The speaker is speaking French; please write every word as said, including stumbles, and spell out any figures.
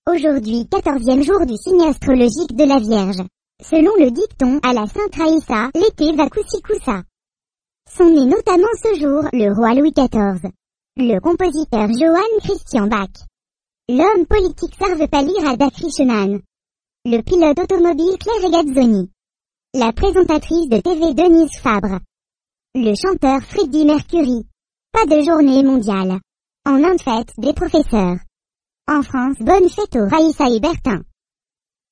Aujourd'hui quatorzième jour du signe astrologique de la Vierge. Selon le dicton à la Sainte Raïssa, l'été va coussi-coussa. Sont nés notamment ce jour le roi Louis quatorze, le compositeur Johann Christian Bach, l'homme politique Sarvepalli Radhakrishnan, le pilote automobile Claire Regazzoni, la présentatrice de T V Denise Fabre, le chanteur Freddie Mercury. Pas de journée mondiale. En Inde, fête des professeurs. En France, bonne fête aux Raïssa et Bertin.